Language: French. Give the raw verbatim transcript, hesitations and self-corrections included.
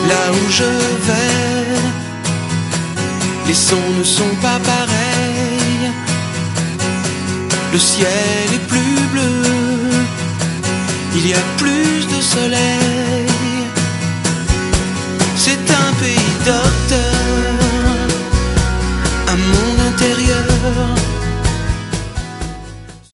là où je vais, les sons ne sont pas pareils. Le ciel est plus bleu, il y a plus de soleil. C'est un pays d'or.